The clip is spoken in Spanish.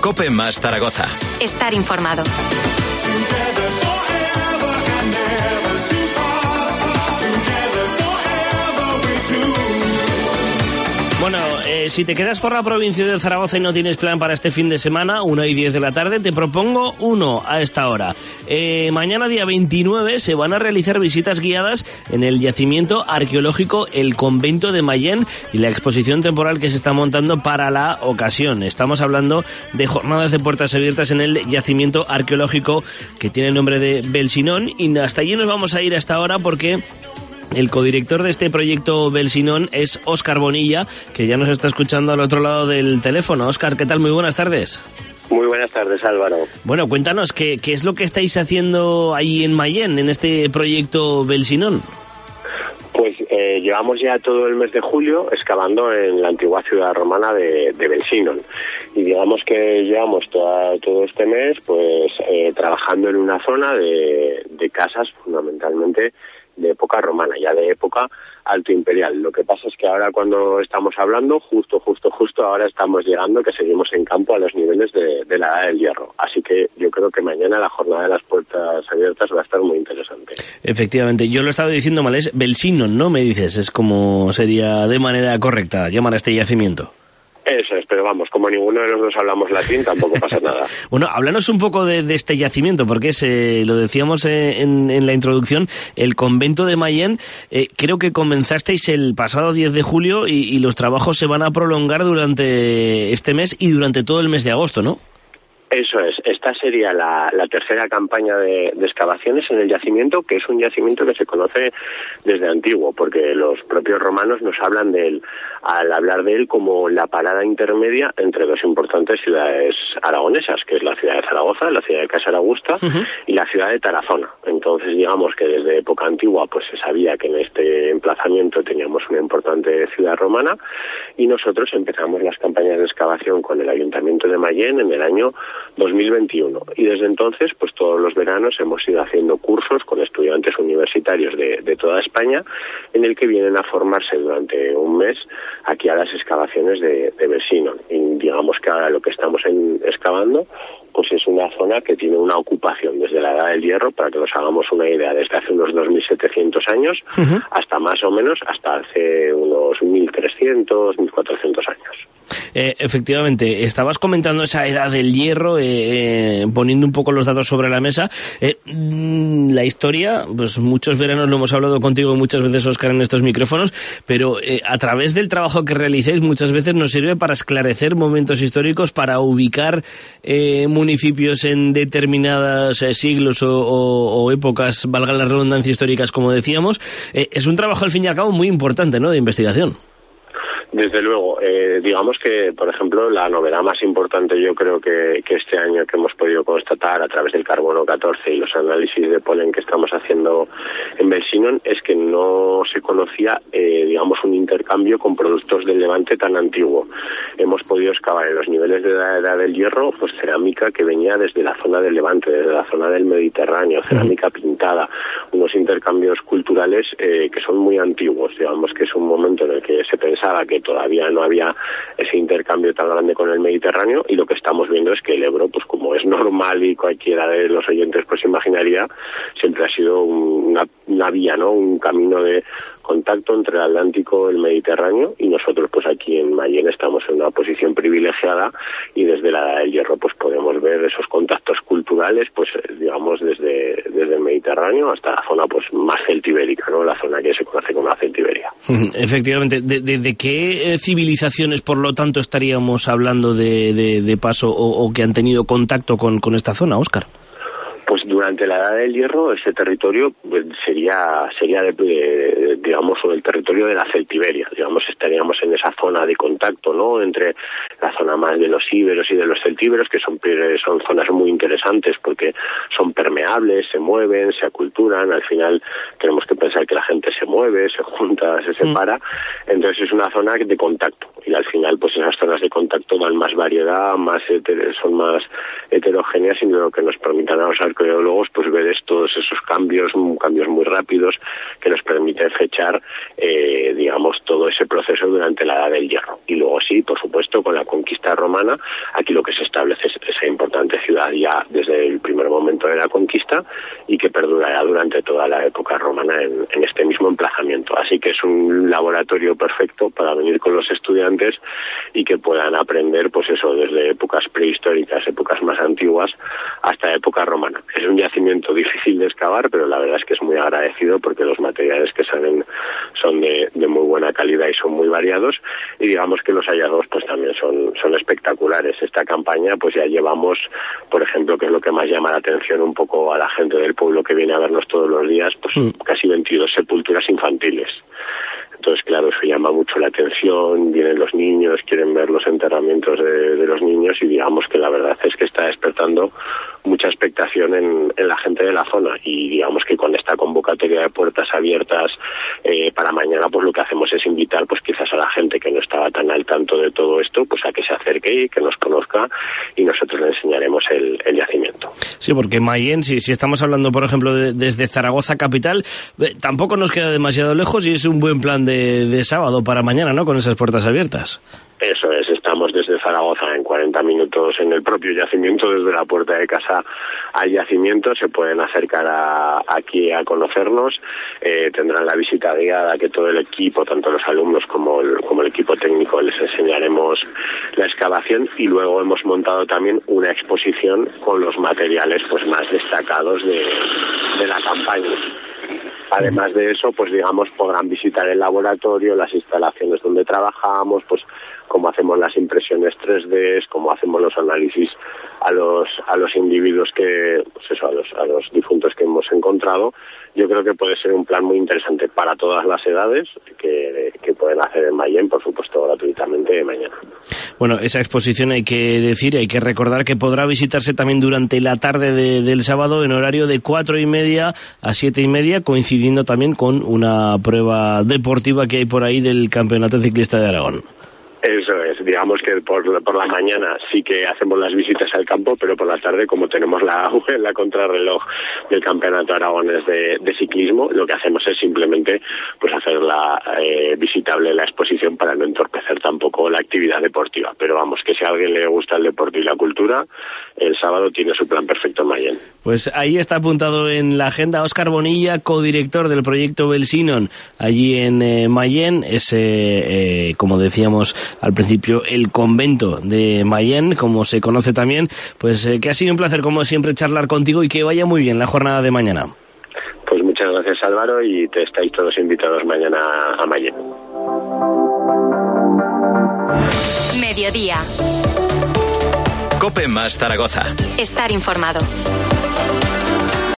COPE más Zaragoza. Estar informado. Bueno, si te quedas por la provincia de Zaragoza y no tienes plan para este fin de semana, 1:10 de la tarde, te propongo uno a esta hora. Mañana, día 29, se van a realizar visitas guiadas en el yacimiento arqueológico El Convento de Mayén y la exposición temporal que se está montando para la ocasión. Estamos hablando de jornadas de puertas abiertas en el yacimiento arqueológico que tiene el nombre de Belsinón, y hasta allí nos vamos a ir hasta ahora porque el codirector de este proyecto Belsinón es Óscar Bonilla, que ya nos está escuchando al otro lado del teléfono. Óscar, ¿qué tal? Muy buenas tardes. Muy buenas tardes, Álvaro. Bueno, cuéntanos, ¿qué es lo que estáis haciendo ahí en Mayén, en este proyecto Belsinón? Pues llevamos ya todo el mes de julio excavando en la antigua ciudad romana de Belsinón. Y digamos que llevamos todo este mes pues trabajando en una zona de casas fundamentalmente de época romana, ya de época alto imperial. Lo que pasa es que ahora cuando estamos hablando, justo ahora estamos llegando, que seguimos en campo a los niveles de la Edad del Hierro. Así que yo creo que mañana la jornada de las puertas abiertas va a estar muy interesante. Efectivamente, yo lo estaba diciendo mal, es Belsinón, ¿no? Me dices, es como sería de manera correcta llamar a este yacimiento. Eso es, pero vamos, como ninguno de los dos hablamos latín, tampoco pasa nada. Bueno, háblanos un poco de este yacimiento, porque lo decíamos en la introducción, el convento de Mayén. Creo que comenzasteis el pasado 10 de julio y los trabajos se van a prolongar durante este mes y durante todo el mes de agosto, ¿no? Eso es, esta sería la tercera campaña de excavaciones en el yacimiento, que es un yacimiento que se conoce desde antiguo, porque los propios romanos nos hablan de él, al hablar de él como la parada intermedia entre dos importantes ciudades aragonesas, que es la ciudad de Zaragoza, la ciudad de Casar Augusta, y la ciudad de Tarazona. Entonces, digamos que desde época antigua pues se sabía que en este emplazamiento teníamos una importante ciudad romana, y nosotros empezamos las campañas de excavación con el Ayuntamiento de Mayén en el año 2021, y desde entonces pues todos los veranos hemos ido haciendo cursos con estudiantes universitarios de toda España, en el que vienen a formarse durante un mes aquí a las excavaciones de Belsinón. Y digamos que ahora lo que estamos excavando pues es una zona que tiene una ocupación desde la Edad del Hierro, para que nos hagamos una idea, desde hace unos 2.700 años hasta más o menos hasta hace unos 1.300, 1.400 años. Efectivamente, estabas comentando esa Edad del Hierro, poniendo un poco los datos sobre la mesa. La historia, pues muchos veranos lo hemos hablado contigo muchas veces, Óscar, en estos micrófonos, pero a través del trabajo que realicéis muchas veces nos sirve para esclarecer momentos históricos, para ubicar municipios en determinados siglos o épocas, valga la redundancia, históricas, como decíamos. Es un trabajo al fin y al cabo muy importante, ¿no?, de investigación. Desde luego, digamos que, por ejemplo, la novedad más importante yo creo que este año que hemos podido constatar a través del carbono 14 y los análisis de polen que estamos haciendo en Belsinón es que no se conocía, digamos, un intercambio con productos del Levante tan antiguo. Hemos podido excavar en los niveles de la Edad del Hierro pues cerámica que venía desde la zona del Levante, desde la zona del Mediterráneo, cerámica pintada, unos intercambios culturales que son muy antiguos. Digamos que es un momento en el que se pensaba que todavía no había ese intercambio tan grande con el Mediterráneo, y lo que estamos viendo es que el Ebro, pues como es normal y cualquiera de los oyentes pues imaginaría, siempre ha sido una vía, ¿no?, un camino de contacto entre el Atlántico y el Mediterráneo, y nosotros pues aquí en Mayén estamos en una posición privilegiada, y desde la Edad del Hierro pues podemos ver esos contactos culturales, pues digamos desde el Mediterráneo hasta la zona pues más celtibérica, ¿no?, la zona que se conoce como la Celtiberia. Efectivamente. ¿De qué civilizaciones, por lo tanto, estaríamos hablando de paso o que han tenido contacto con esta zona, Óscar? Pues durante la Edad del Hierro ese territorio pues, sería digamos el territorio de la Celtiberia, digamos estaríamos en esa zona de contacto, ¿no?, entre la zona más de los íberos y de los celtíberos, que son zonas muy interesantes porque son permeables, se mueven, se aculturan, al final tenemos que pensar que la gente se mueve, se junta, se separa, entonces es una zona de contacto, y al final pues esas zonas de contacto dan más variedad, son más heterogéneas, y lo que nos permitan a los arqueólogos juegos, pues ves todos esos cambios muy rápidos que nos permiten fechar, digamos, todo ese proceso durante la Edad del Hierro. Y luego sí, por supuesto, con la conquista romana, aquí lo que se establece es esa importante ciudad ya desde el primer momento de la conquista y que perdurará durante toda la época romana en este mismo emplazamiento. Así que es un laboratorio perfecto para venir con los estudiantes y que puedan aprender, pues eso, desde épocas prehistóricas, épocas más antiguas, hasta época romana. Es un yacimiento difícil de excavar, pero la verdad es que es muy agradecido porque los materiales que salen son de muy buena calidad y son muy variados, y digamos que los hallazgos pues también son espectaculares. Esta campaña pues ya llevamos, por ejemplo, que es lo que más llama la atención un poco a la gente del pueblo que viene a vernos todos los días, pues casi 22 sepulturas infantiles. Entonces, claro, eso llama mucho la atención, vienen los niños, quieren ver los enterramientos de los niños, y digamos que la verdad es que está despertando mucha expectación en la gente de la zona, y digamos que con esta convocatoria de puertas abiertas para mañana, pues lo que hacemos es invitar pues quizás a la gente que no estaba tan al tanto de todo esto, pues a que se acerque y que nos conozca, y nosotros le enseñaremos el yacimiento. Sí, porque Mayén, si estamos hablando, por ejemplo, desde Zaragoza capital, tampoco nos queda demasiado lejos, y es un buen plan de sábado para mañana, ¿no?, con esas puertas abiertas. Eso es, estamos desde Zaragoza en 40 minutos en el propio yacimiento, desde la puerta de casa al yacimiento. Se pueden acercar aquí a conocernos, tendrán la visita guiada que todo el equipo, tanto los alumnos como el equipo técnico, les enseñaremos la excavación, y luego hemos montado también una exposición con los materiales pues más destacados de la campaña. Además de eso, pues digamos, podrán visitar el laboratorio, las instalaciones donde trabajamos, pues cómo hacemos las impresiones 3D, cómo hacemos los análisis a los individuos que, pues eso, a los difuntos que hemos encontrado. Yo creo que puede ser un plan muy interesante para todas las edades que pueden hacer en Mayén, por supuesto, gratuitamente mañana. Bueno, esa exposición hay que recordar que podrá visitarse también durante la tarde del sábado en horario de 4:30 a 7:30, coincidiendo también con una prueba deportiva que hay por ahí del Campeonato Ciclista de Aragón. Eso es, digamos que por la mañana sí que hacemos las visitas al campo, pero por la tarde, como tenemos la contrarreloj del Campeonato Aragonés de ciclismo, lo que hacemos es simplemente pues hacerla visitable la exposición para no entorpecer tampoco la actividad deportiva. Pero vamos, que si a alguien le gusta el deporte y la cultura, el sábado tiene su plan perfecto en Mayén. Pues ahí está apuntado en la agenda. Óscar Bonilla, codirector del proyecto Belsinon, allí en Mayén, como decíamos al principio, el convento de Mayén, como se conoce también, pues que ha sido un placer, como siempre, charlar contigo, y que vaya muy bien la jornada de mañana. Pues muchas gracias, Álvaro, y te estáis todos invitados mañana a Mayén. Mediodía. COPE más Zaragoza. Estar informado.